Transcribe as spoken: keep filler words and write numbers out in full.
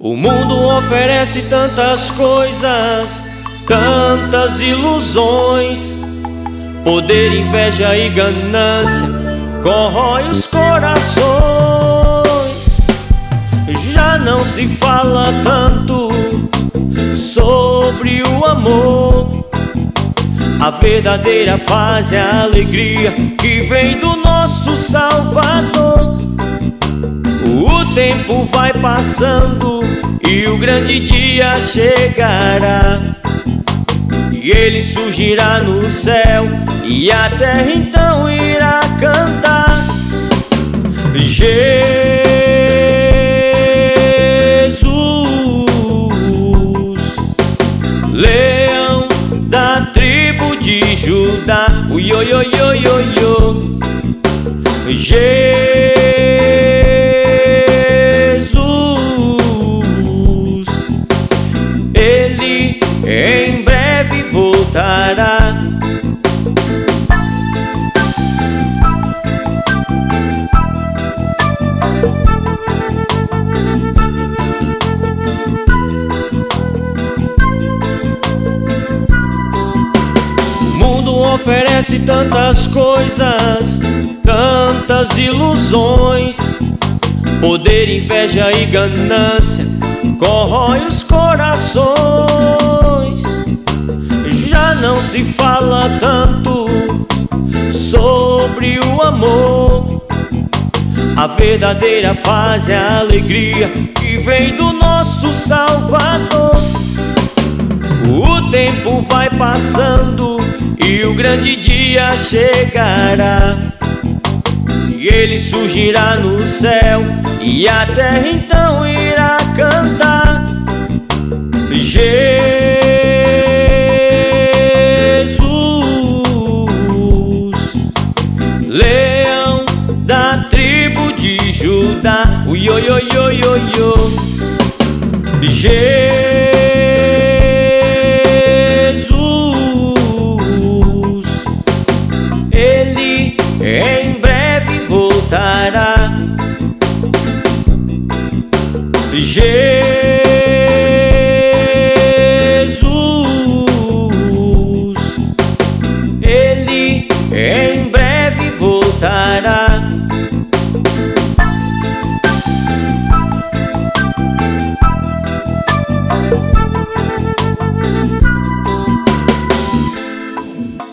O mundo oferece tantas coisas, tantas ilusões. Poder, inveja e ganância corrói os corações. Já não se fala tanto sobre o amor, a verdadeira paz e a alegria que vem do nosso Salvador. O tempo vai passando e o grande dia chegará, e ele surgirá no céu e a terra então irá cantar. Jesus, leão da tribo de Judá, ui, oi, oi, oi, oi, oi. Jesus, ele em breve voltará. O mundo oferece tantas coisas, tantas ilusões. Poder, inveja e ganância corrói os corações. Já não se fala tanto sobre o amor, a verdadeira paz e a alegria que vem do nosso Salvador. O tempo vai passando e o grande dia chegará, e ele surgirá no céu e a terra então irá cantar. Jesus, leão da tribo de Judá, ui, oi, oi, oi, oi, oi. Jesus, ele é